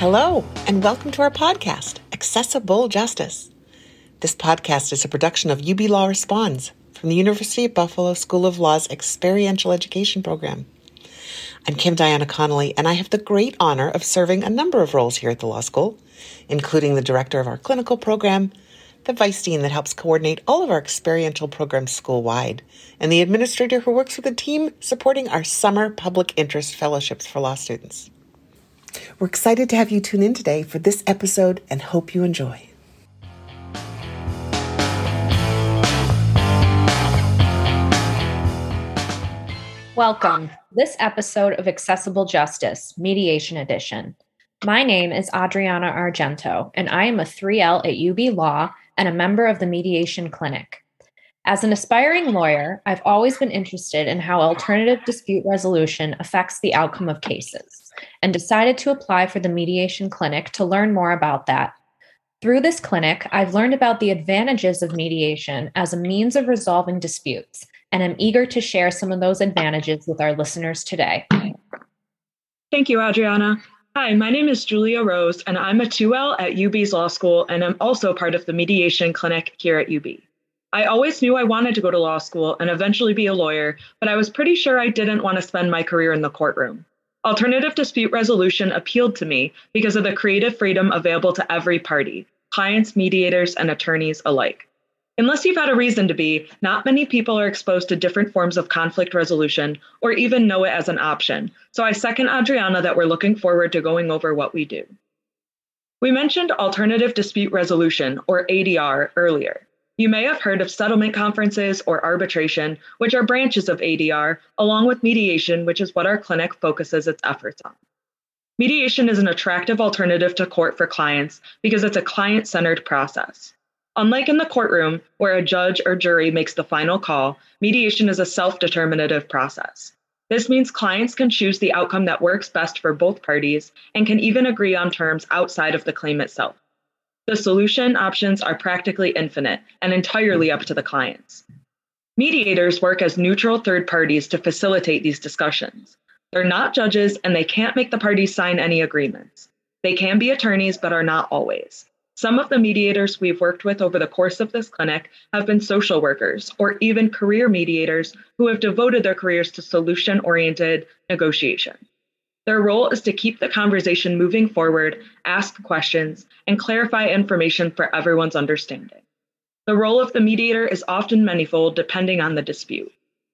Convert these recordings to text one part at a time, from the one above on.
Hello, and welcome to our podcast, Accessible Justice. This podcast is a production of UB Law Responds from the University of Buffalo School of Law's Experiential Education Program. I'm Kim Diana Connolly, and I have the great honor of serving a number of roles here at the law school, including the director of our clinical program, the vice dean that helps coordinate all of our experiential programs school-wide, and the administrator who works with the team supporting our summer public interest fellowships for law students. We're excited to have you tune in today for this episode and hope you enjoy. Welcome to this episode of Accessible Justice, Mediation Edition. My name is Adriana Argento, and I am a 3L at UB Law and a member of the Mediation Clinic. As an aspiring lawyer, I've always been interested in how alternative dispute resolution affects the outcome of cases, and decided to apply for the Mediation Clinic to learn more about that. Through this clinic, I've learned about the advantages of mediation as a means of resolving disputes, and I'm eager to share some of those advantages with our listeners today. Thank you, Adriana. Hi, my name is Julia Rose, and I'm a 2L at UB's Law School, and I'm also part of the Mediation Clinic here at UB. I always knew I wanted to go to law school and eventually be a lawyer, but I was pretty sure I didn't want to spend my career in the courtroom. Alternative dispute resolution appealed to me because of the creative freedom available to every party, clients, mediators, and attorneys alike. Unless you've had a reason to be, not many people are exposed to different forms of conflict resolution or even know it as an option. So I second Adriana that we're looking forward to going over what we do. We mentioned alternative dispute resolution, or ADR, earlier. You may have heard of settlement conferences or arbitration, which are branches of ADR, along with mediation, which is what our clinic focuses its efforts on. Mediation is an attractive alternative to court for clients because it's a client-centered process. Unlike in the courtroom, where a judge or jury makes the final call, mediation is a self-determinative process. This means clients can choose the outcome that works best for both parties and can even agree on terms outside of the claim itself. The solution options are practically infinite and entirely up to the clients. Mediators work as neutral third parties to facilitate these discussions. They're not judges, and they can't make the parties sign any agreements. They can be attorneys, but are not always. Some of the mediators we've worked with over the course of this clinic have been social workers or even career mediators who have devoted their careers to solution-oriented negotiation. Their role is to keep the conversation moving forward, ask questions, and clarify information for everyone's understanding. The role of the mediator is often manifold depending on the dispute.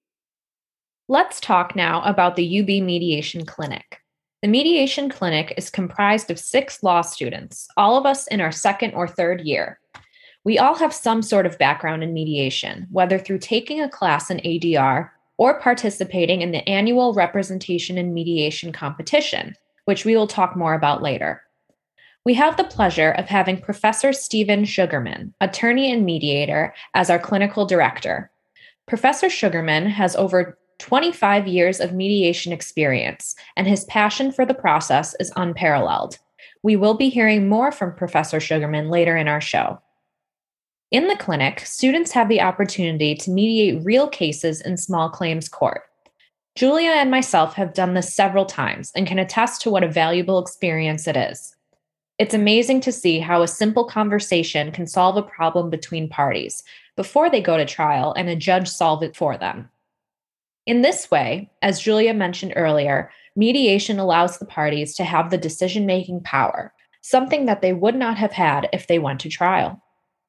Let's talk now about the UB Mediation Clinic. The Mediation Clinic is comprised of 6 law students, all of us in our second or third year. We all have some sort of background in mediation, whether through taking a class in ADR or participating in the annual Representation in Mediation competition, which we will talk more about later. We have the pleasure of having Professor Stephen Sugarman, attorney and mediator, as our clinical director. Professor Sugarman has over 25 years of mediation experience, and his passion for the process is unparalleled. We will be hearing more from Professor Sugarman later in our show. In the clinic, students have the opportunity to mediate real cases in small claims court. Julia and myself have done this several times and can attest to what a valuable experience it is. It's amazing to see how a simple conversation can solve a problem between parties before they go to trial and a judge solve it for them. In this way, as Julia mentioned earlier, mediation allows the parties to have the decision-making power, something that they would not have had if they went to trial.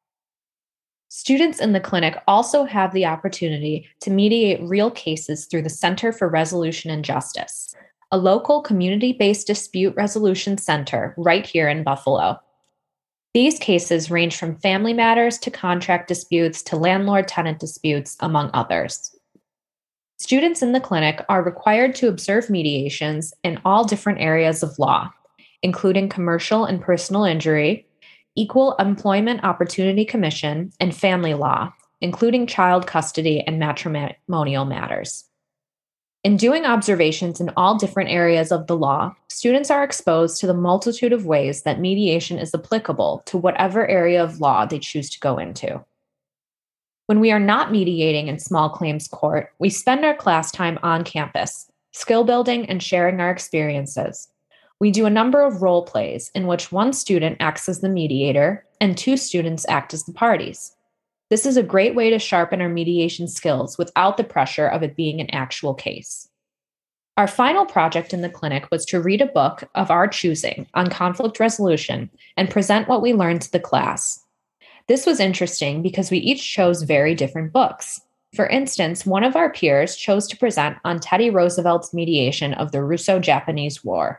Students in the clinic also have the opportunity to mediate real cases through the Center for Resolution and Justice, a local community-based dispute resolution center right here in Buffalo. These cases range from family matters to contract disputes to landlord-tenant disputes, among others. Students in the clinic are required to observe mediations in all different areas of law, including commercial and personal injury, Equal Employment Opportunity Commission, and family law, including child custody and matrimonial matters. In doing observations in all different areas of the law, students are exposed to the multitude of ways that mediation is applicable to whatever area of law they choose to go into. When we are not mediating in small claims court, we spend our class time on campus, skill building and sharing our experiences. We do a number of role plays in which one student acts as the mediator and two students act as the parties. This is a great way to sharpen our mediation skills without the pressure of it being an actual case. Our final project in the clinic was to read a book of our choosing on conflict resolution and present what we learned to the class. This was interesting because we each chose very different books. For instance, one of our peers chose to present on Teddy Roosevelt's mediation of the Russo-Japanese War.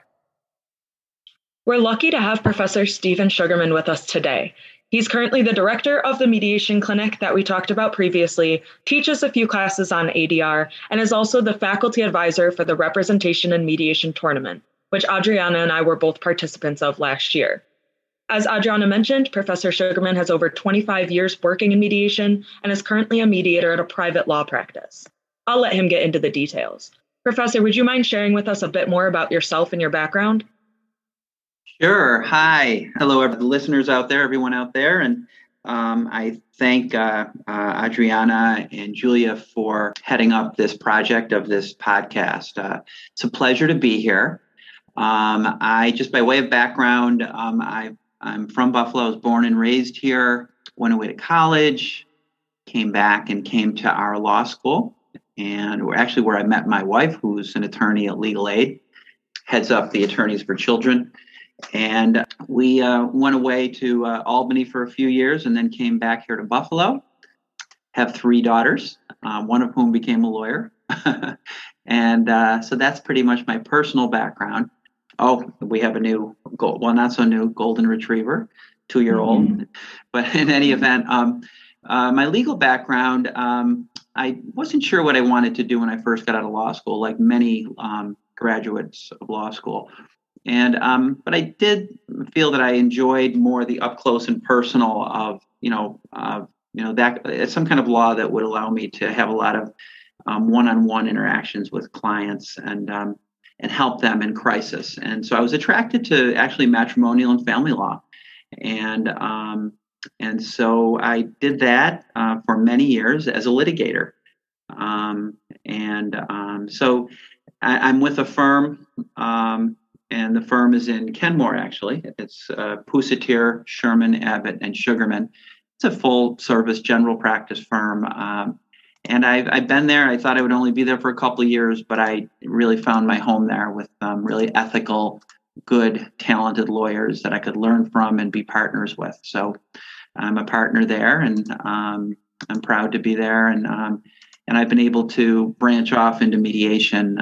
We're lucky to have Professor Stephen Sugarman with us today. He's currently the director of the mediation clinic that we talked about previously, teaches a few classes on ADR, and is also the faculty advisor for the Representation and Mediation Tournament, which Adriana and I were both participants of last year. As Adriana mentioned, Professor Sugarman has over 25 years working in mediation and is currently a mediator at a private law practice. I'll let him get into the details. Professor, would you mind sharing with us a bit more about yourself and your background? Sure. Hi. Hello, the listeners out there, everyone out there. And I thank Adriana and Julia for heading up this project of this podcast. It's a pleasure to be here. Just by way of background, I'm from Buffalo. I was born and raised here, went away to college, came back and came to our law school. And we're actually where I met my wife, who's an attorney at Legal Aid, heads up the Attorneys for Children. And we went away to Albany for a few years and then came back here to Buffalo. Have 3 daughters, one of whom became a lawyer. And so that's pretty much my personal background. Oh, we have a new, not so new, golden retriever, 2-year-old. Mm-hmm. But in any event, my legal background, I wasn't sure what I wanted to do when I first got out of law school, like many graduates of law school. And but I did feel that I enjoyed more the up close and personal of that some kind of law that would allow me to have a lot of one-on-one interactions with clients and help them in crisis. And so I was attracted to actually matrimonial and family law, and so I did that for many years as a litigator. So I'm with a firm. And the firm is in Kenmore, actually. It's Pusatir, Sherman, Abbott, and Sugarman. It's a full-service general practice firm. And I've been there. I thought I would only be there for a couple of years, but I really found my home there with really ethical, good, talented lawyers that I could learn from and be partners with. So I'm a partner there, and I'm proud to be there. And I've been able to branch off into mediation,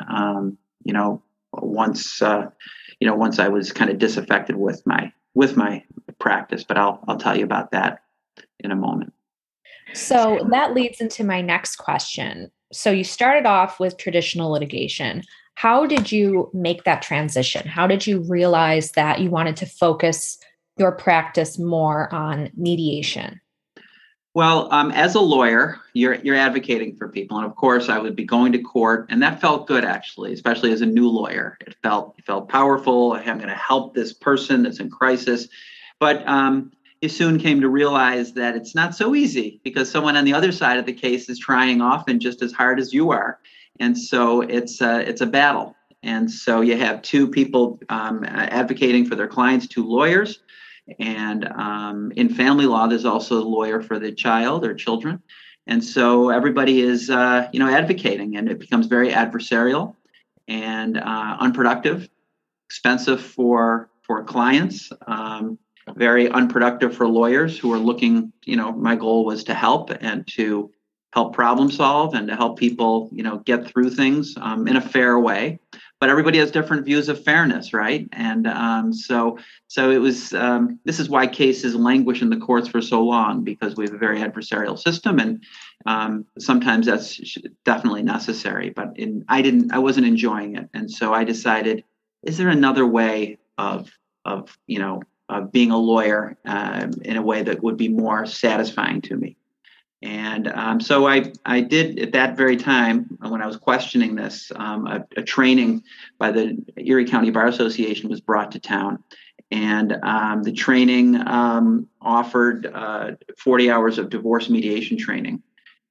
once I was kind of disaffected with my practice, but I'll tell you about that in a moment. So that leads into my next question. So you started off with traditional litigation. How did you make that transition? How did you realize that you wanted to focus your practice more on mediation? Well, as a lawyer, you're advocating for people, and of course, I would be going to court, and that felt good, actually, especially as a new lawyer. It felt powerful. I'm going to help this person that's in crisis, but you soon came to realize that it's not so easy because someone on the other side of the case is trying often just as hard as you are, and so it's a battle. And so you have 2 people advocating for their clients, 2 lawyers. And in family law, there's also a lawyer for the child or children. And so everybody is, advocating, and it becomes very adversarial and unproductive, expensive for clients, very unproductive for lawyers who are looking, my goal was to help and to help problem solve and to help people, get through things in a fair way. But everybody has different views of fairness, right? And so it was. This is why cases languish in the courts for so long, because we have a very adversarial system, and sometimes that's definitely necessary. But I wasn't enjoying it, and so I decided: is there another way of being a lawyer in a way that would be more satisfying to me? And so I did at that very time when I was questioning this, a training by the Erie County Bar Association was brought to town. And the training offered 40 hours of divorce mediation training.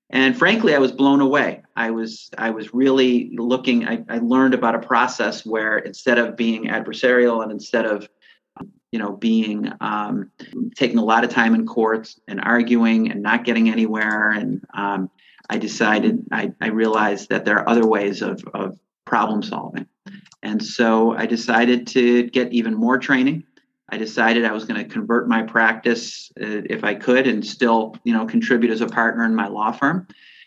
And frankly, I was blown away. I was really looking. I learned about a process where instead of being adversarial and instead of being taking a lot of time in courts and arguing and not getting anywhere, and I realized that there are other ways of problem solving. And so I decided to get even more training. I decided I was going to convert my practice if I could and still, contribute as a partner in my law firm.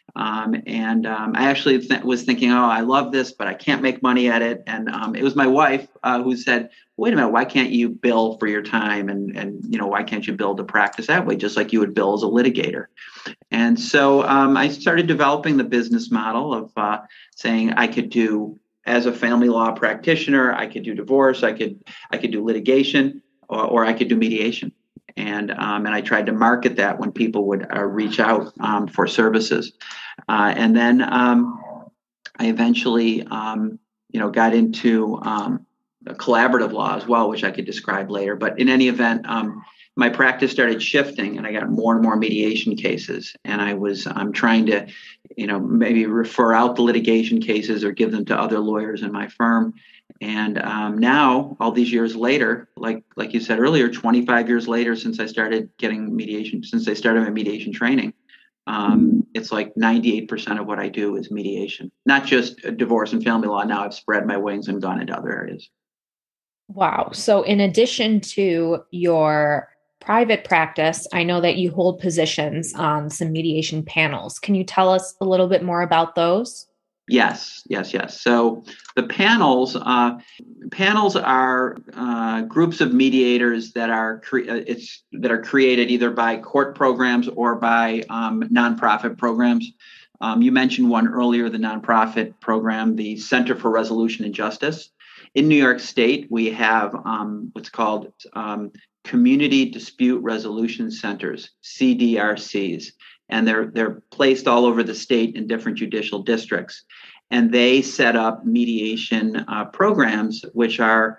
I actually was thinking, oh, I love this, but I can't make money at it. And it was my wife who said, wait a minute, why can't you bill for your time? And why can't you build a practice that way, just like you would bill as a litigator? And so I started developing the business model of saying I could do, as a family law practitioner, I could do divorce, I could do litigation, or I could do mediation. And I tried to market that when people would reach out for services. And then I eventually, got into collaborative law as well, which I could describe later. But in any event, my practice started shifting, and I got more and more mediation cases. And I'm trying to, maybe refer out the litigation cases or give them to other lawyers in my firm. And now, all these years later, like you said earlier, 25 years later, since I started getting mediation, since I started my mediation training, it's like 98% of what I do is mediation, not just divorce and family law. Now I've spread my wings and gone into other areas. Wow. So in addition to your private practice, I know that you hold positions on some mediation panels. Can you tell us a little bit more about those? Yes. So the panels are groups of mediators that are created either by court programs or by nonprofit programs. You mentioned one earlier, the nonprofit program, the Center for Resolution and Justice. In New York State, we have what's called Community Dispute Resolution Centers, CDRCs. And they're placed all over the state in different judicial districts. And they set up mediation programs, which are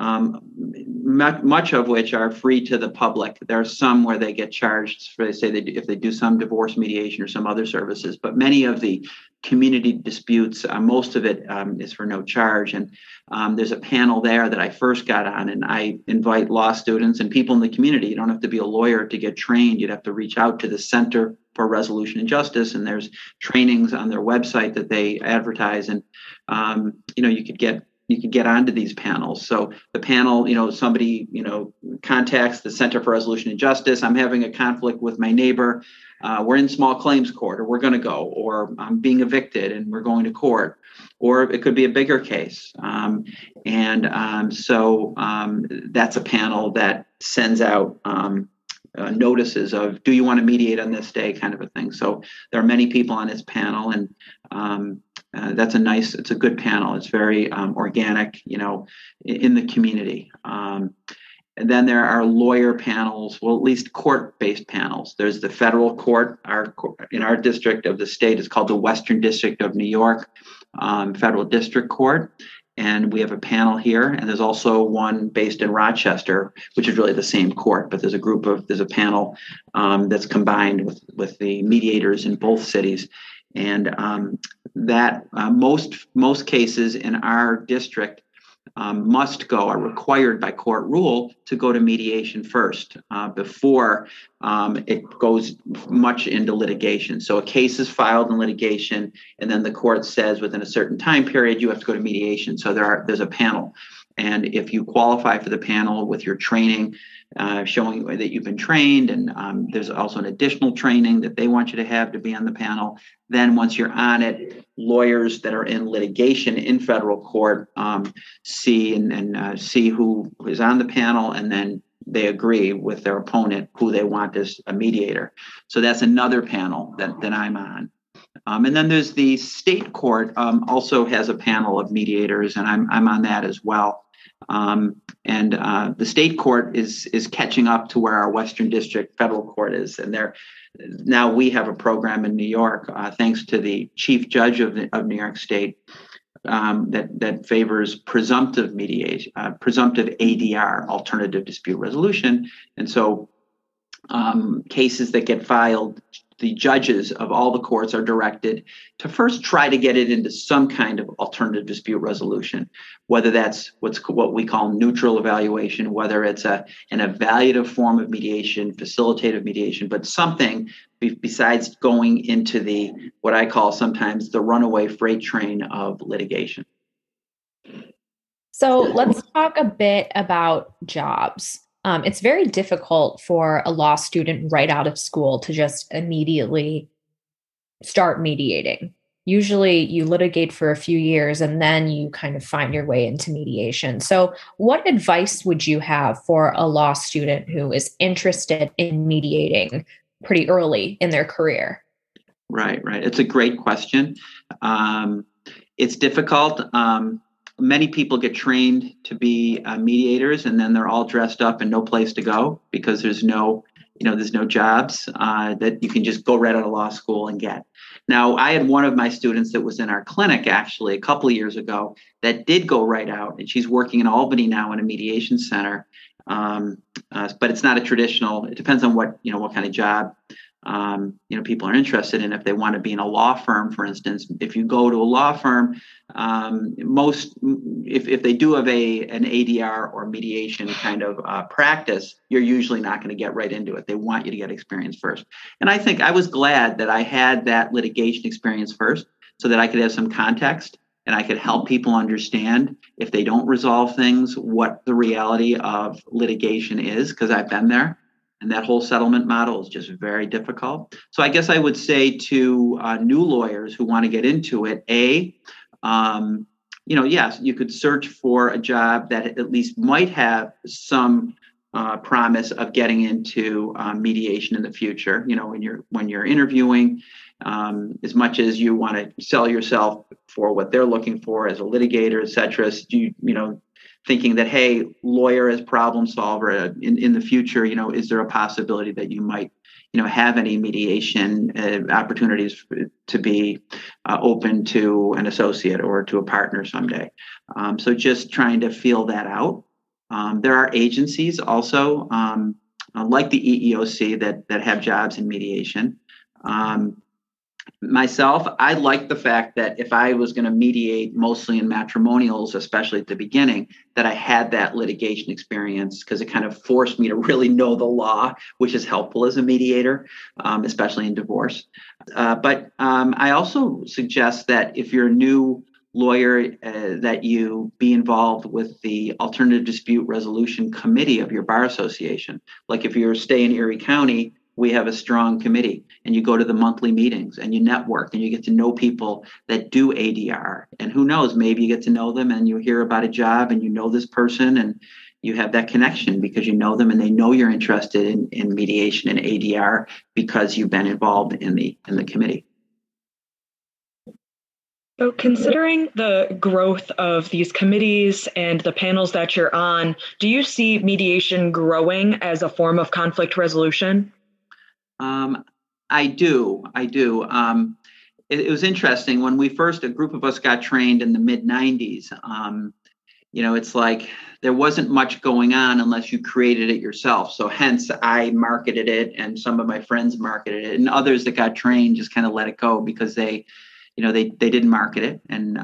much of which are free to the public. There are some where they get charged for, if they do some divorce mediation or some other services. But many of the community disputes, most of it is for no charge. And there's a panel there that I first got on, and I invite law students and people in the community. You don't have to be a lawyer to get trained. You'd have to reach out to the Center for Resolution and Justice, and there's trainings on their website that they advertise. And you could get onto these panels. So the panel, somebody, contacts the Center for Resolution and Justice. I'm having a conflict with my neighbor. We're in small claims court, or we're going to go, or I'm being evicted and we're going to court, or it could be a bigger case. So that's a panel that sends out notices of, do you want to mediate on this day, kind of a thing. So there are many people on this panel, and it's a good panel. It's very organic, in the community. And then there are lawyer panels, well, at least court-based panels. There's the federal court. In our district of the state is called the Western District of New York Federal District Court. And we have a panel here, and there's also one based in Rochester, which is really the same court, but there's a panel that's combined with the mediators in both cities. And most cases in our district are required by court rule to go to mediation first before it goes much into litigation. So a case is filed in litigation, and then the court says within a certain time period you have to go to mediation. So there's a panel. And if you qualify for the panel with your training, showing that you've been trained, and there's also an additional training that they want you to have to be on the panel. Then once you're on it, lawyers that are in litigation in federal court see who is on the panel, and then they agree with their opponent who they want as a mediator. So that's another panel that I'm on. And then there's the state court also has a panel of mediators, and I'm on that as well. The state court is catching up to where our Western District federal court is, and now we have a program in New York, thanks to the chief judge of New York State, that favors presumptive mediation, presumptive ADR, alternative dispute resolution, and so cases that get filed, the judges of all the courts are directed to first try to get it into some kind of alternative dispute resolution, whether that's what we call neutral evaluation, whether it's an evaluative form of mediation, facilitative mediation, but something besides going into the what I call sometimes the runaway freight train of litigation. So let's talk a bit about jobs. It's very difficult for a law student right out of school to just immediately start mediating. Usually you litigate for a few years and then you kind of find your way into mediation. So what advice would you have for a law student who is interested in mediating pretty early in their career? Right. It's a great question. It's difficult. Many people get trained to be mediators, and then they're all dressed up and no place to go because there's no jobs that you can just go right out of law school and get. Now, I had one of my students that was in our clinic actually a couple of years ago that did go right out, and she's working in Albany now in a mediation center. But it's not a traditional. It depends on what kind of job people are interested in. If they want to be in a law firm, for instance, if you go to a law firm, if they do have an ADR or mediation kind of practice, you're usually not going to get right into it. They want you to get experience first. And I think I was glad that I had that litigation experience first so that I could have some context and I could help people understand if they don't resolve things, what the reality of litigation is, because I've been there. And that whole settlement model is just very difficult. So I guess I would say to new lawyers who want to get into it, yes, you could search for a job that at least might have some promise of getting into mediation in the future. When you're interviewing, as much as you want to sell yourself for what they're looking for as a litigator, et cetera, thinking that, hey, lawyer as problem solver in the future, is there a possibility that you might, have any mediation opportunities to be open to an associate or to a partner someday? So just trying to feel that out. There are agencies also like the EEOC that have jobs in mediation. Myself, I like the fact that if I was going to mediate mostly in matrimonials, especially at the beginning, that I had that litigation experience because it kind of forced me to really know the law, which is helpful as a mediator, especially in divorce. But I also suggest that if you're a new lawyer, that you be involved with the Alternative Dispute Resolution Committee of your bar association. Like if you're staying in Erie County, we have a strong committee, and you go to the monthly meetings and you network and you get to know people that do ADR. And who knows, maybe you get to know them and you hear about a job and you know this person and you have that connection because you know them and they know you're interested in mediation and ADR because you've been involved in the committee. So considering the growth of these committees and the panels that you're on, do you see mediation growing as a form of conflict resolution? I do. It was interesting when a group of us got trained in the mid 90s. It's like there wasn't much going on unless you created it yourself. So hence I marketed it and some of my friends marketed it and others that got trained just kind of let it go because they didn't market it.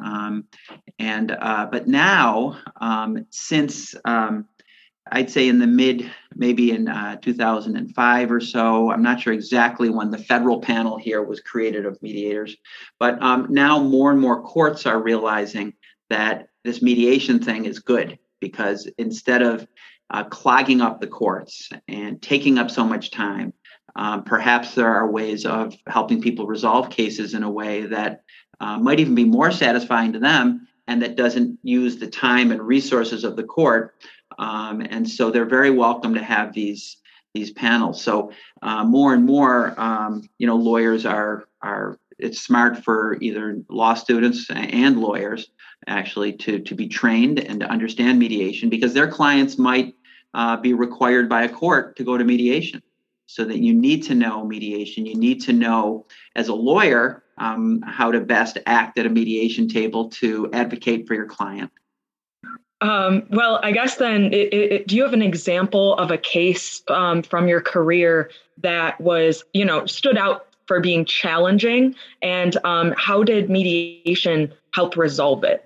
But now since I'd say in maybe in 2005 or so. I'm not sure exactly when the federal panel here was created of mediators, but now more and more courts are realizing that this mediation thing is good because instead of clogging up the courts and taking up so much time, perhaps there are ways of helping people resolve cases in a way that might even be more satisfying to them and that doesn't use the time and resources of the court. And so they're very welcome to have these panels. So more and more, lawyers are. It's smart for either law students and lawyers actually to be trained and to understand mediation because their clients might be required by a court to go to mediation. So that you need to know mediation. You need to know as a lawyer how to best act at a mediation table to advocate for your client. Well, I guess then, do you have an example of a case from your career that was, stood out for being challenging, and how did mediation help resolve it?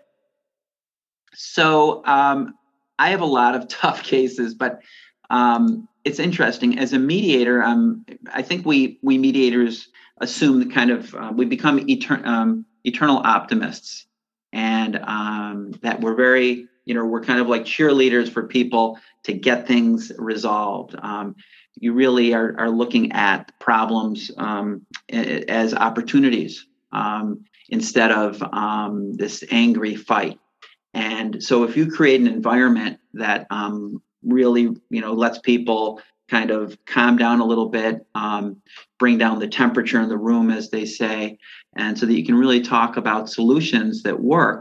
So I have a lot of tough cases, but it's interesting. As a mediator, I think we mediators assume the kind of we become eternal optimists, and that we're very, we're kind of like cheerleaders for people to get things resolved. You really are looking at problems as opportunities instead of this angry fight. And so if you create an environment that really, lets people kind of calm down a little bit, bring down the temperature in the room, as they say, and so that you can really talk about solutions that work,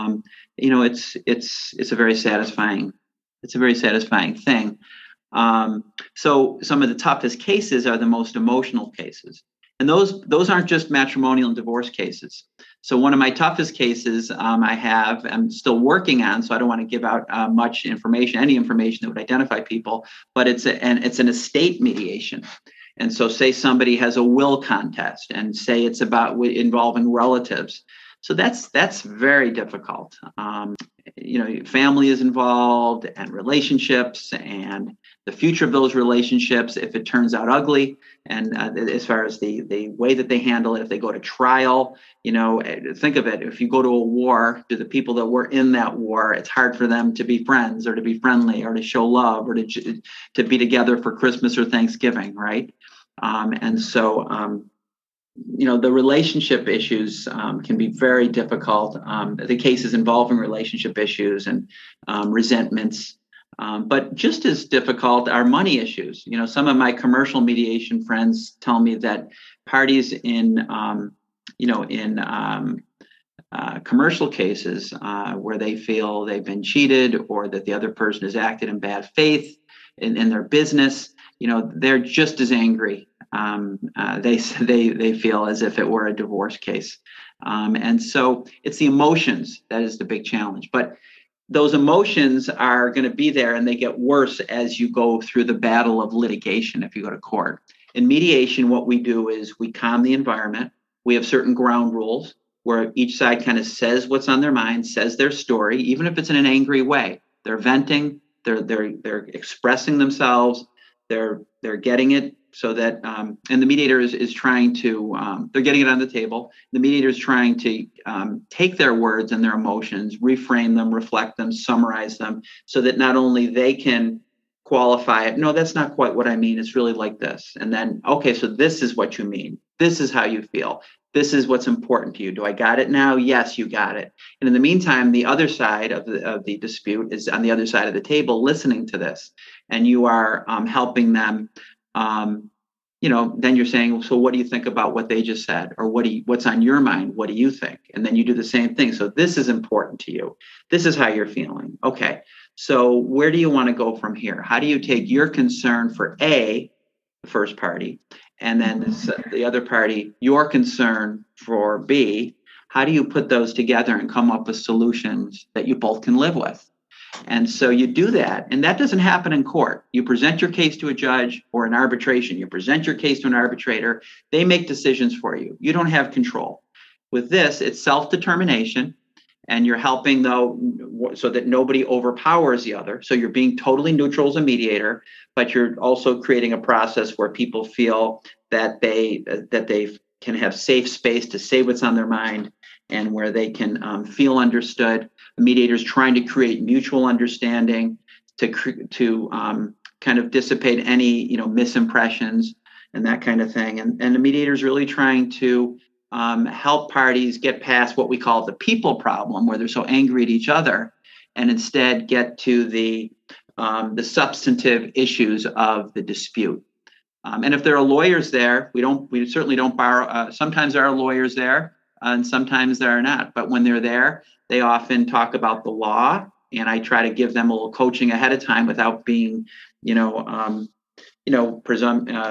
it's a very satisfying thing. So some of the toughest cases are the most emotional cases. And those aren't just matrimonial and divorce cases. So one of my toughest cases I'm still working on, so I don't want to give out much information, any information that would identify people, but it's an estate mediation. And so say somebody has a will contest, and say it's about involving relatives. So that's very difficult. Family is involved, and relationships, and the future of those relationships, if it turns out ugly, and as far as the way that they handle it, if they go to trial, think of it. If you go to a war, to the people that were in that war, it's hard for them to be friends or to be friendly or to show love or to be together for Christmas or Thanksgiving, right? And so the relationship issues can be very difficult. The cases involving relationship issues and resentments. But just as difficult are money issues. Some of my commercial mediation friends tell me that parties in commercial cases where they feel they've been cheated, or that the other person has acted in bad faith in their business, they're just as angry. They feel as if it were a divorce case. And so it's the emotions that is the big challenge. But those emotions are going to be there, and they get worse as you go through the battle of litigation if you go to court. In mediation, what we do is we calm the environment. We have certain ground rules where each side kind of says what's on their mind, says their story, even if it's in an angry way. They're venting, they're expressing themselves, they're getting it so that, and the mediator is trying to, they're getting it on the table. The mediator is trying to take their words and their emotions, reframe them, reflect them, summarize them, so that not only they can qualify it, no, that's not quite what I mean, it's really like this. And then, okay, so this is what you mean. This is how you feel. This is what's important to you. Do I got it now? Yes, you got it. And in the meantime, the other side of the dispute is on the other side of the table listening to this. And you are helping them, then you're saying, so what do you think about what they just said? Or what's on your mind? What do you think? And then you do the same thing. So this is important to you. This is how you're feeling. Okay. So where do you want to go from here? How do you take your concern for A, the first party, and then the other party, your concern for B? How do you put those together and come up with solutions that you both can live with? And so you do that, and that doesn't happen in court. You present your case to a judge or an arbitration. You present your case to an arbitrator. They make decisions for you. You don't have control. With this, it's self-determination, and you're helping, though, so that nobody overpowers the other. So you're being totally neutral as a mediator, but you're also creating a process where people feel that they can have safe space to say what's on their mind, and where they can feel understood. The mediator is trying to create mutual understanding to kind of dissipate any misimpressions and that kind of thing. And the mediator is really trying to help parties get past what we call the people problem, where they're so angry at each other, and instead get to the substantive issues of the dispute. And if there are lawyers there, we certainly don't borrow. Sometimes there are lawyers there, and sometimes there are not. But when they're there, they often talk about the law, and I try to give them a little coaching ahead of time without being,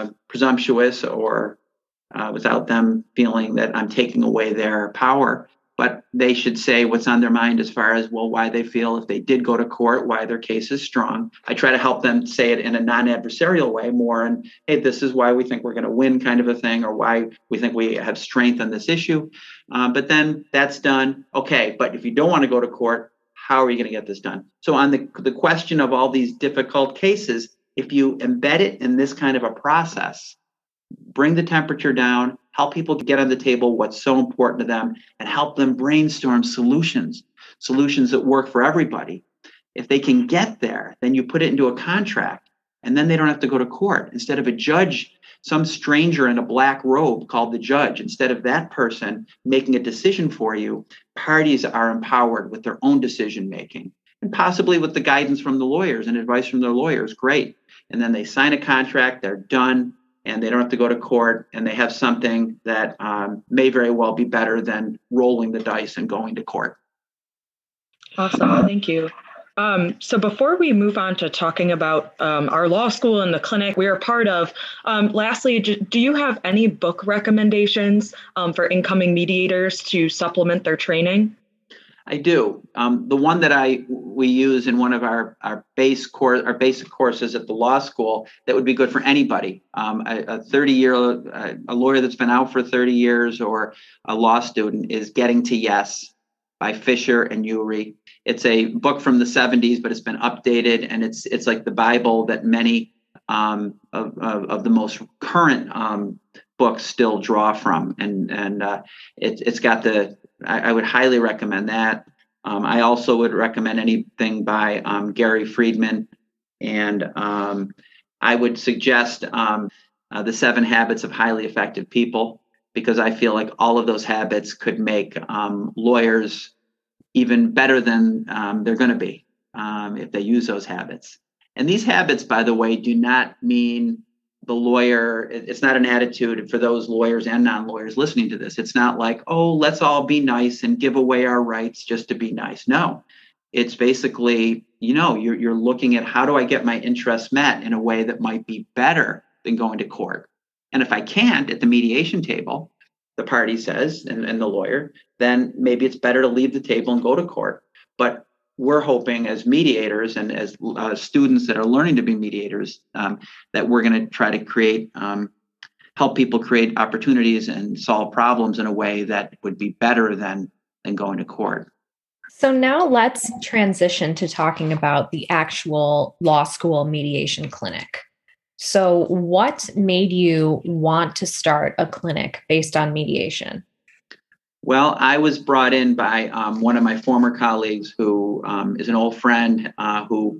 presumptuous, or without them feeling that I'm taking away their power. but they should say what's on their mind as far as, well, why they feel if they did go to court, why their case is strong. I try to help them say it in a non-adversarial way, more and, hey, this is why we think we're going to win kind of a thing, or why we think we have strength on this issue. But then that's done. Okay, but if you don't want to go to court, how are you going to get this done? So on the question of all these difficult cases, if you embed it in this kind of a process, bring the temperature down, help people get on the table what's so important to them, and help them brainstorm solutions that work for everybody. If they can get there, then you put it into a contract, and then they don't have to go to court. Instead of a judge, some stranger in a black robe called the judge, instead of that person making a decision for you, parties are empowered with their own decision making, and possibly with the guidance from the lawyers and advice from their lawyers. Great. And then they sign a contract, they're done, and they don't have to go to court, and they have something that may very well be better than rolling the dice and going to court. Awesome. Thank you. So before we move on to talking about our law school and the clinic we are part of, lastly, do you have any book recommendations for incoming mediators to supplement their training? I do. The one that we use in one of our basic courses at the law school that would be good for anybody, a 30-year a lawyer that's been out for 30 years or a law student, is Getting to Yes by Fisher and Ury. It's a book from the 70s, but it's been updated, and it's like the Bible that many of the most current books still draw from, and it's got I would highly recommend that. I also would recommend anything by Gary Friedman, and I would suggest The 7 Habits of Highly Effective People, because I feel like all of those habits could make lawyers even better than they're going to be if they use those habits. And these habits, by the way, do not mean the lawyer, it's not an attitude for those lawyers and non-lawyers listening to this. It's not like, oh, let's all be nice and give away our rights just to be nice. No, it's basically, you're looking at, how do I get my interests met in a way that might be better than going to court? And if I can't at the mediation table, the party says, and the lawyer, then maybe it's better to leave the table and go to court. But we're hoping, as mediators and as students that are learning to be mediators, that we're going to try to help people create opportunities and solve problems in a way that would be better than going to court. So now let's transition to talking about the actual law school mediation clinic. So what made you want to start a clinic based on mediation? Well, I was brought in by one of my former colleagues who is an old friend who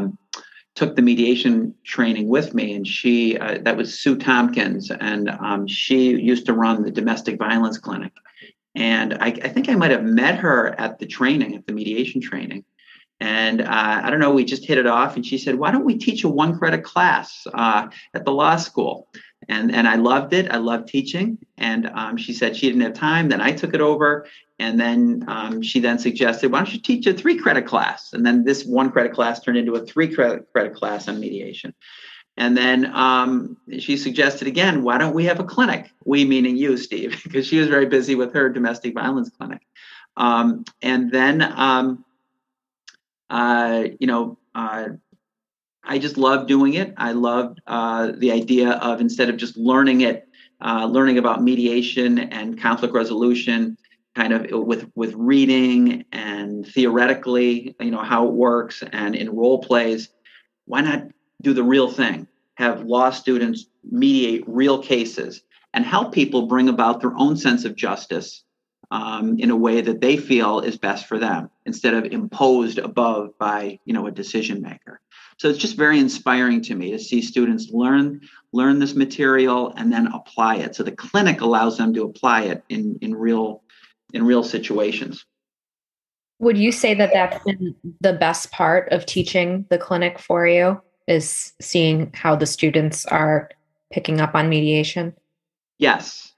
took the mediation training with me. And that was Sue Tompkins, and she used to run the domestic violence clinic. And I think I might have met her at the mediation training. And I don't know, we just hit it off. And she said, why don't we teach a 1-credit class at the law school? And I loved it. I loved teaching. And she said she didn't have time. Then I took it over. And then she then suggested, why don't you teach a 3-credit class? And then this 1-credit class turned into a 3-credit class on mediation. And then she suggested again, why don't we have a clinic? We meaning you, Steve, because she was very busy with her domestic violence clinic. And then I just loved doing it. I loved the idea of, instead of just learning about mediation and conflict resolution, kind of with reading and theoretically, how it works, and in role plays, why not do the real thing? Have law students mediate real cases and help people bring about their own sense of justice in a way that they feel is best for them, instead of imposed above by, a decision maker. So it's just very inspiring to me to see students learn this material and then apply it. So the clinic allows them to apply it in real situations. Would you say that that's been the best part of teaching the clinic for you, is seeing how the students are picking up on mediation? Yes.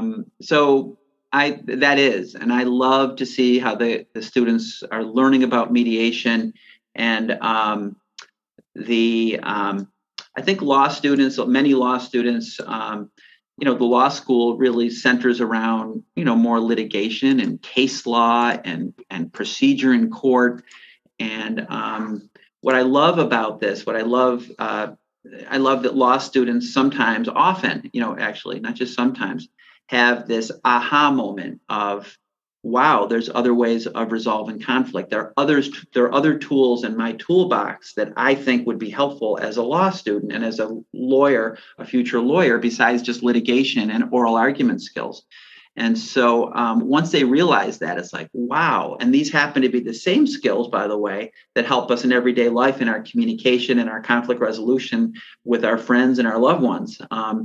That is, and I love to see how the students are learning about mediation. And I think many law students the law school really centers around, more litigation and case law and procedure in court. And what I love about this, I love that law students sometimes, often, actually, not just sometimes, have this aha moment of, wow, there's other ways of resolving conflict. There are other tools in my toolbox that I think would be helpful as a law student and as a lawyer, a future lawyer, besides just litigation and oral argument skills. And so once they realize that, it's like, wow. And these happen to be the same skills, by the way, that help us in everyday life, in our communication and our conflict resolution with our friends and our loved ones.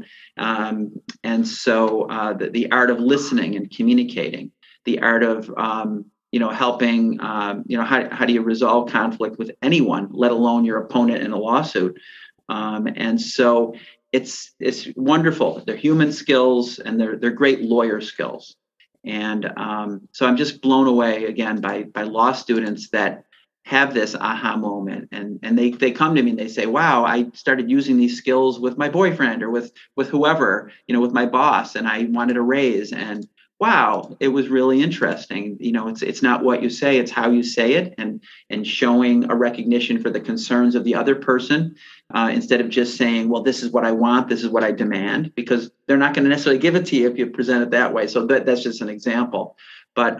And so the art of listening and communicating, the art of, helping, how do you resolve conflict with anyone, let alone your opponent in a lawsuit? And so it's wonderful. They're human skills and they're great lawyer skills. And so I'm just blown away again by law students that have this aha moment, and they come to me and they say, wow, I started using these skills with my boyfriend or with whoever, with my boss, and I wanted a raise, and wow, it was really interesting. It's not what you say, it's how you say it, and showing a recognition for the concerns of the other person, instead of just saying, well, this is what I want, this is what I demand, because they're not going to necessarily give it to you if you present it that way. So that's just an example. But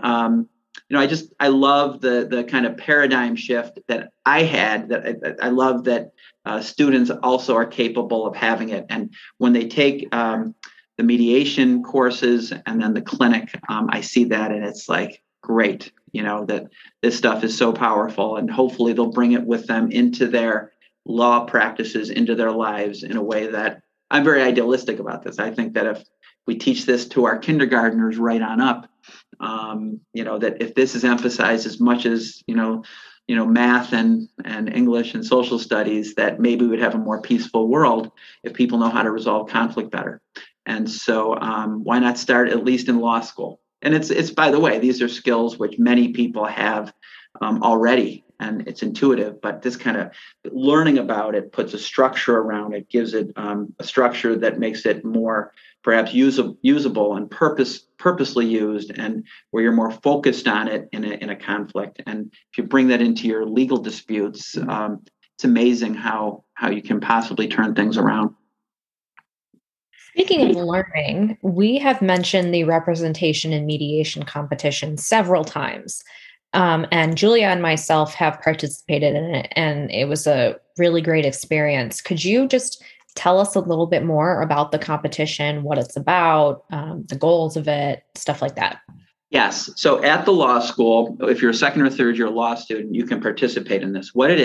I love the kind of paradigm shift that I had. That I love that students also are capable of having it, and when they take the mediation courses and then the clinic, I see that, and it's like, great, that this stuff is so powerful, and hopefully they'll bring it with them into their law practices, into their lives in a way that I'm very idealistic about this. I think that if we teach this to our kindergartners right on up, that if this is emphasized as much as, math and English and social studies, that maybe we would have a more peaceful world if people know how to resolve conflict better. And so why not start at least in law school? And it's by the way, these are skills which many people have already, and it's intuitive, but this kind of learning about it puts a structure around it, gives it a structure that makes it more perhaps usable and purposely used, and where you're more focused on it in a conflict. And if you bring that into your legal disputes, it's amazing how you can possibly turn things around. Speaking of learning, we have mentioned the representation and mediation competition several times. And Julia and myself have participated in it, and it was a really great experience. Could you just tell us a little bit more about the competition, what it's about, the goals of it, stuff like that? Yes. So at the law school, if you're a second or third year law student, you can participate in this. What it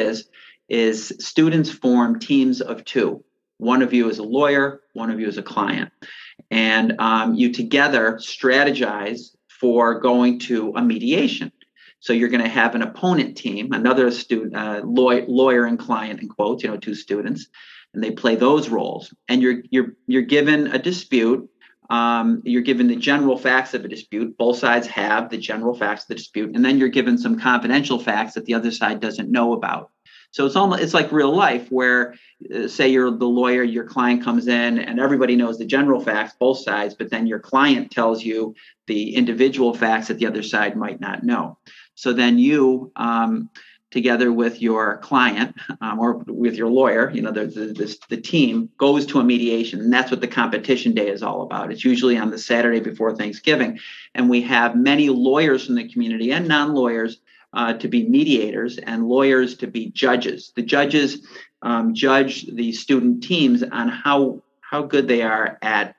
is students form teams of two. One of you is a lawyer, one of you is a client. And you together strategize for going to a mediation. So you're going to have an opponent team, another student, lawyer and client, in quotes, two students, and they play those roles. And you're given a dispute. You're given the general facts of a dispute. Both sides have the general facts of the dispute, and then you're given some confidential facts that the other side doesn't know about. So it's like real life, where say you're the lawyer, your client comes in and everybody knows the general facts, both sides, but then your client tells you the individual facts that the other side might not know. So then you, together with your client or with your lawyer, the team goes to a mediation, and that's what the competition day is all about. It's usually on the Saturday before Thanksgiving, and we have many lawyers from the community and non-lawyers to be mediators, and lawyers to be judges. The judges judge the student teams on how good they are at,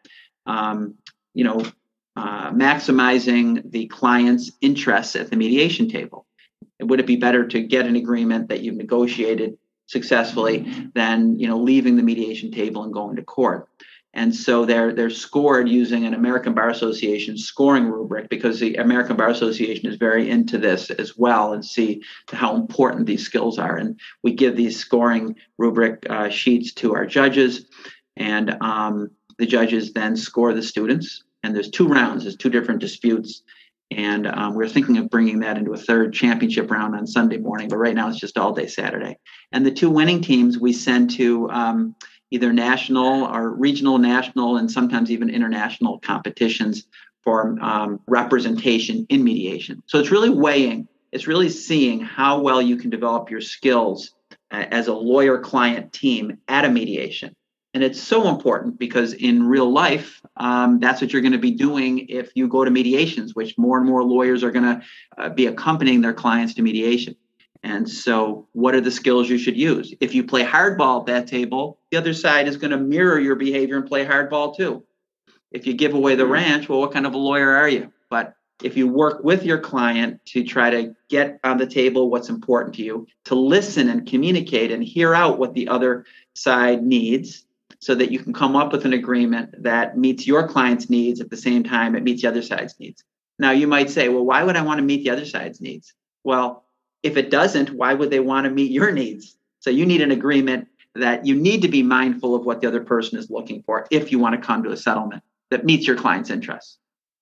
maximizing the client's interests at the mediation table. Would it be better to get an agreement that you've negotiated successfully than leaving the mediation table and going to court? And so they're scored using an American Bar Association scoring rubric, because the American Bar Association is very into this as well, and see how important these skills are. And we give these scoring rubric sheets to our judges, and the judges then score the students. And there's 2 rounds, there's 2 different disputes. And we're thinking of bringing that into a third championship round on Sunday morning, but right now it's just all day Saturday. And the 2 winning teams we send to either national or regional, national, and sometimes even international competitions for representation in mediation. So it's really weighing, it's really seeing how well you can develop your skills as a lawyer-client team at a mediation. And it's so important because in real life, that's what you're going to be doing if you go to mediations, which more and more lawyers are going to be accompanying their clients to mediation. And so what are the skills you should use? If you play hardball at that table, the other side is going to mirror your behavior and play hardball too. If you give away the ranch, well, what kind of a lawyer are you? But if you work with your client to try to get on the table what's important to you, to listen and communicate and hear out what the other side needs so that you can come up with an agreement that meets your client's needs at the same time it meets the other side's needs. Now, you might say, well, why would I want to meet the other side's needs? Well, if it doesn't, why would they want to meet your needs? So you need an agreement that you need to be mindful of what the other person is looking for if you want to come to a settlement that meets your client's interests.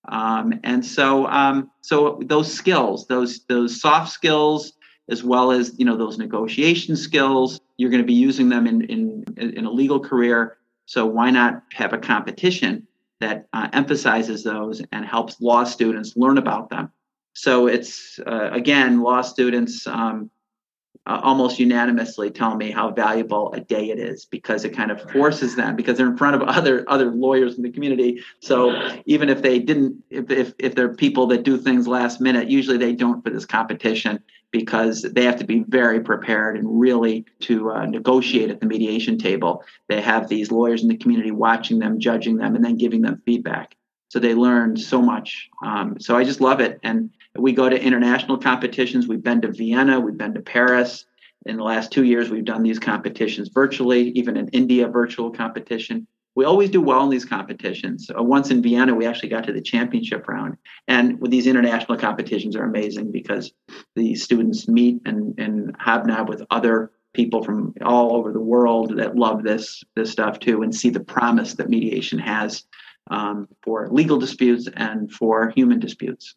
So those skills, those soft skills, as well as those negotiation skills, you're going to be using them in a legal career. So why not have a competition that emphasizes those and helps law students learn about them? So it's again, law students almost unanimously tell me how valuable a day it is because it kind of forces them, because they're in front of other lawyers in the community. So even if they didn't, if they're people that do things last minute, usually they don't for this competition because they have to be very prepared and really to negotiate at the mediation table. They have these lawyers in the community watching them, judging them, and then giving them feedback. So they learn so much. So I just love it. And we go to international competitions. We've been to Vienna. We've been to Paris. In the last 2 years, we've done these competitions virtually, even in India, virtual competition. We always do well in these competitions. Once in Vienna, we actually got to the championship round. And with these international competitions are amazing because the students meet and hobnob with other people from all over the world that love this stuff too, and see the promise that mediation has for legal disputes and for human disputes.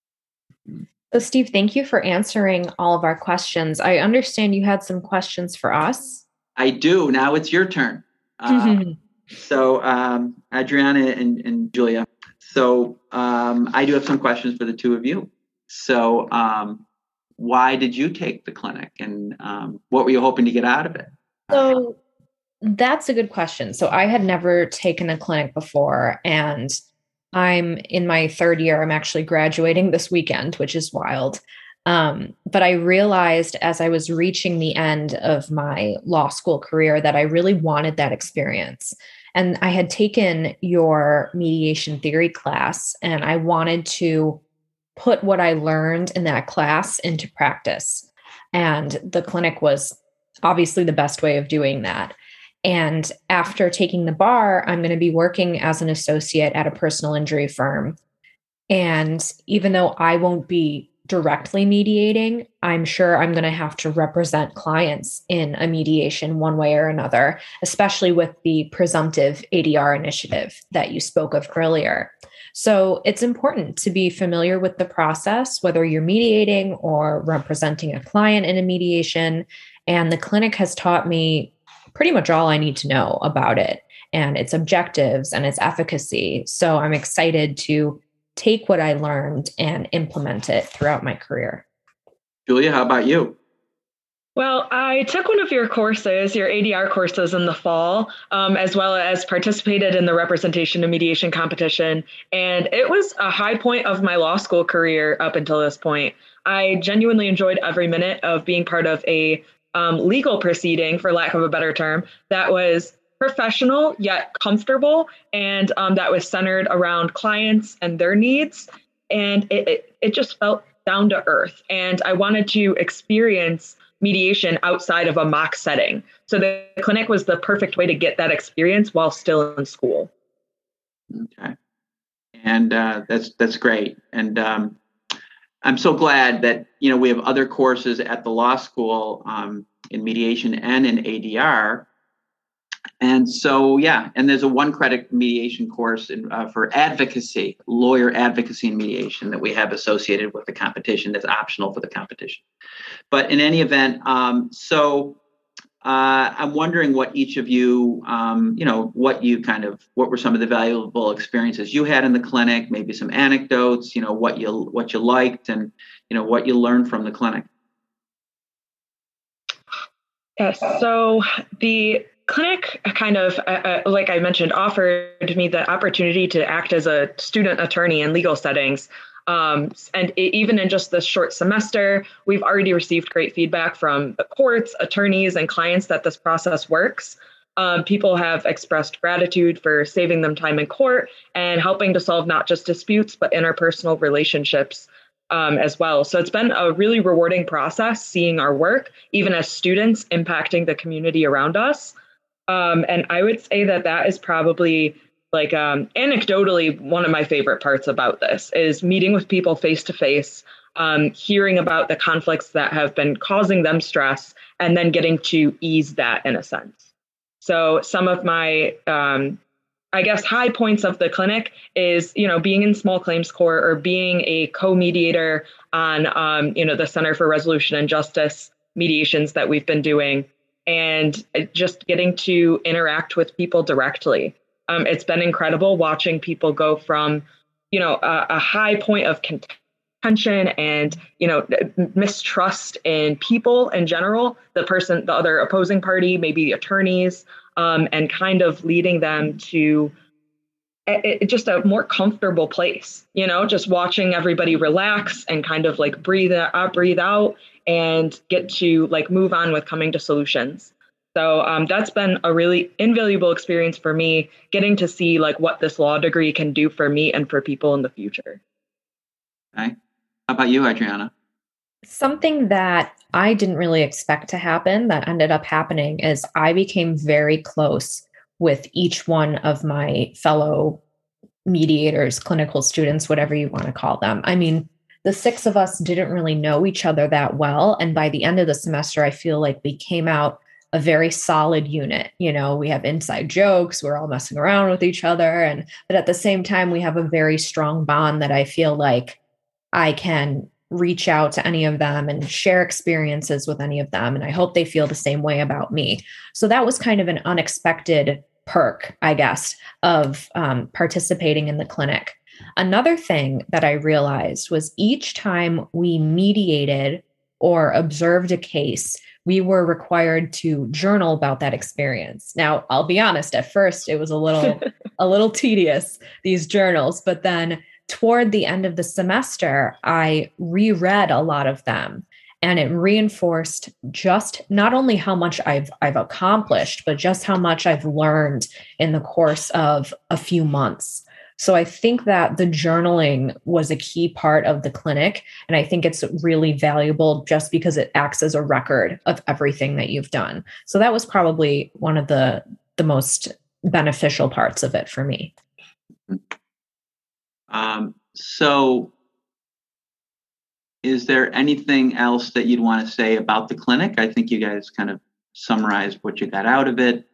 So, Steve, thank you for answering all of our questions. I understand you had some questions for us. I do. Now it's your turn. So, Adriana and Julia. So, I do have some questions for the two of you. So, why did you take the clinic, and what were you hoping to get out of it? So, that's a good question. So, I had never taken a clinic before, and I'm in my third year. I'm actually graduating this weekend, which is wild. But I realized as I was reaching the end of my law school career that I really wanted that experience. And I had taken your mediation theory class, and I wanted to put what I learned in that class into practice. And the clinic was obviously the best way of doing that. And after taking the bar, I'm going to be working as an associate at a personal injury firm. And even though I won't be directly mediating, I'm sure I'm going to have to represent clients in a mediation one way or another, especially with the presumptive ADR initiative that you spoke of earlier. So it's important to be familiar with the process, whether you're mediating or representing a client in a mediation. And the clinic has taught me pretty much all I need to know about it and its objectives and its efficacy. So I'm excited to take what I learned and implement it throughout my career. Julia, how about you? Well, I took one of your courses, your ADR courses in the fall, as well as participated in the representation and mediation competition. And it was a high point of my law school career up until this point. I genuinely enjoyed every minute of being part of a legal proceeding, for lack of a better term, that was professional yet comfortable, and that was centered around clients and their needs. And it just felt down to earth. And I wanted to experience mediation outside of a mock setting. So the clinic was the perfect way to get that experience while still in school. Okay. And that's great. And I'm so glad that, we have other courses at the law school in mediation and in ADR. And so, and there's a 1-credit mediation course for advocacy, lawyer advocacy and mediation that we have associated with the competition that's optional for the competition. But in any event, I'm wondering what each of you, what were some of the valuable experiences you had in the clinic, maybe some anecdotes, what you liked and, what you learned from the clinic. Yes. So the clinic kind of, like I mentioned, offered me the opportunity to act as a student attorney in legal settings. Even in just this short semester, we've already received great feedback from the courts, attorneys, and clients that this process works. People have expressed gratitude for saving them time in court and helping to solve not just disputes, but interpersonal relationships as well. So it's been a really rewarding process seeing our work, even as students, impacting the community around us. And I would say that is probably anecdotally, one of my favorite parts about this is meeting with people face to face, hearing about the conflicts that have been causing them stress, and then getting to ease that in a sense. So some of my, high points of the clinic is, being in small claims court or being a co-mediator on, the Center for Resolution and Justice mediations that we've been doing, and just getting to interact with people directly. It's been incredible watching people go from, a high point of contention and, mistrust in people in general, the other opposing party, maybe the attorneys, and kind of leading them to just a more comfortable place, just watching everybody relax and kind of like breathe out and get to like move on with coming to solutions. So that's been a really invaluable experience for me, getting to see like what this law degree can do for me and for people in the future. Okay. How about you, Adriana? Something that I didn't really expect to happen that ended up happening is I became very close with each one of my fellow mediators, clinical students, whatever you want to call them. I mean, the 6 of us didn't really know each other that well. And by the end of the semester, I feel like we came out a very solid unit. We have inside jokes, we're all messing around with each other. But at the same time, we have a very strong bond that I feel like I can reach out to any of them and share experiences with any of them. And I hope they feel the same way about me. So that was kind of an unexpected perk, I guess, of participating in the clinic. Another thing that I realized was each time we mediated or observed a case, we were required to journal about that experience. Now, I'll be honest, at first it was a little tedious, these journals, but then toward the end of the semester, I reread a lot of them, and it reinforced just not only how much I've accomplished, but just how much I've learned in the course of a few months. So I think that the journaling was a key part of the clinic. And I think it's really valuable just because it acts as a record of everything that you've done. So that was probably one of the most beneficial parts of it for me. So is there anything else that you'd want to say about the clinic? I think you guys kind of summarized what you got out of it.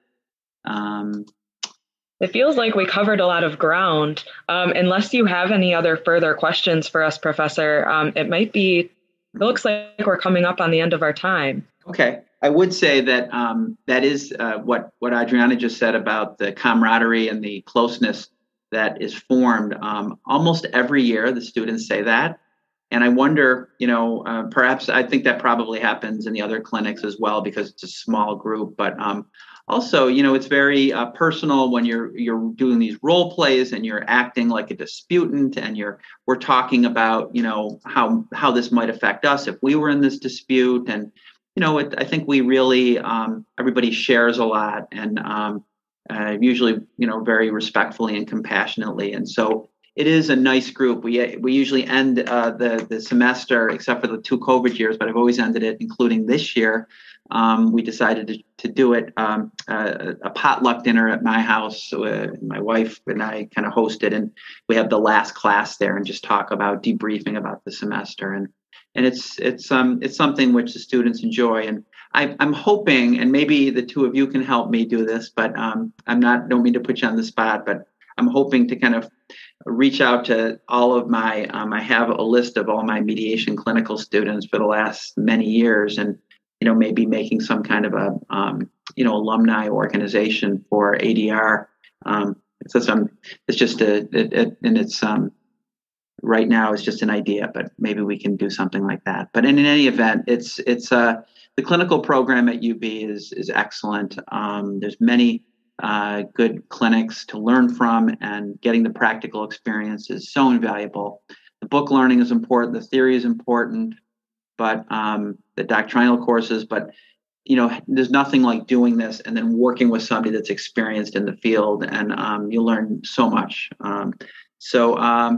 It feels like we covered a lot of ground. Unless you have any other further questions for us, Professor, it looks like we're coming up on the end of our time. Okay. I would say that that is what Adriana just said about the camaraderie and the closeness that is formed. Almost every year, the students say that. And I wonder, perhaps I think that probably happens in the other clinics as well because it's a small group. But also, it's very personal when you're doing these role plays and you're acting like a disputant and we're talking about, how this might affect us if we were in this dispute. And, I think we really, everybody shares a lot and usually, very respectfully and compassionately. And so it is a nice group. We usually end the semester, except for the 2 COVID years, but I've always ended it, including this year. We decided to do it a potluck dinner at my house. My wife and I kind of host it, and we have the last class there and just talk about debriefing about the semester. And it's something which the students enjoy. And I'm hoping, and maybe the 2 of you can help me do this, but don't mean to put you on the spot, but I'm hoping to kind of reach out to all of my, I have a list of all my mediation clinical students for the last many years and maybe making some kind of a, alumni organization for ADR. Right now it's just an idea, but maybe we can do something like that. But in any event, the clinical program at UB is excellent. There's many good clinics to learn from, and getting the practical experience is so invaluable. The book learning is important, the theory is important, but the doctrinal courses, but there's nothing like doing this and then working with somebody that's experienced in the field, and you learn so much. So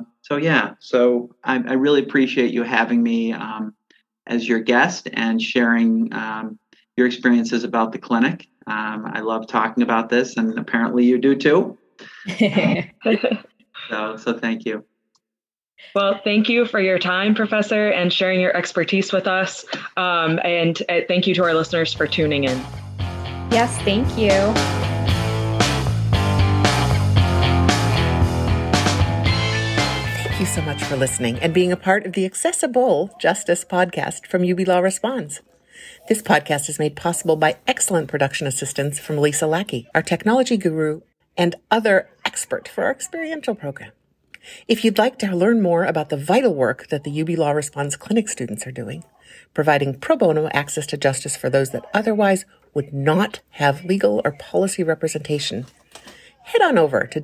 I really appreciate you having me as your guest and sharing your experiences about the clinic. I love talking about this, and apparently you do too. So thank you. Well, thank you for your time, Professor, and sharing your expertise with us. And thank you to our listeners for tuning in. Yes, thank you. Thank you so much for listening and being a part of the Accessible Justice podcast from UB Law Responds. This podcast is made possible by excellent production assistance from Lisa Lackey, our technology guru and other expert for our experiential program. If you'd like to learn more about the vital work that the UB Law Responds clinic students are doing, providing pro bono access to justice for those that otherwise would not have legal or policy representation, head on over to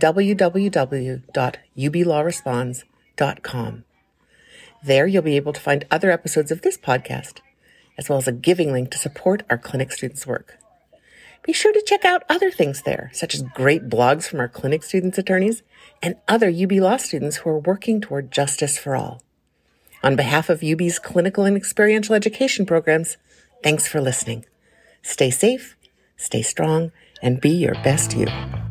www.ublawresponds.com. There you'll be able to find other episodes of this podcast, as well as a giving link to support our clinic students' work. Be sure to check out other things there, such as great blogs from our clinic students' attorneys and other UB Law students who are working toward justice for all. On behalf of UB's clinical and experiential education programs, thanks for listening. Stay safe, stay strong, and be your best you.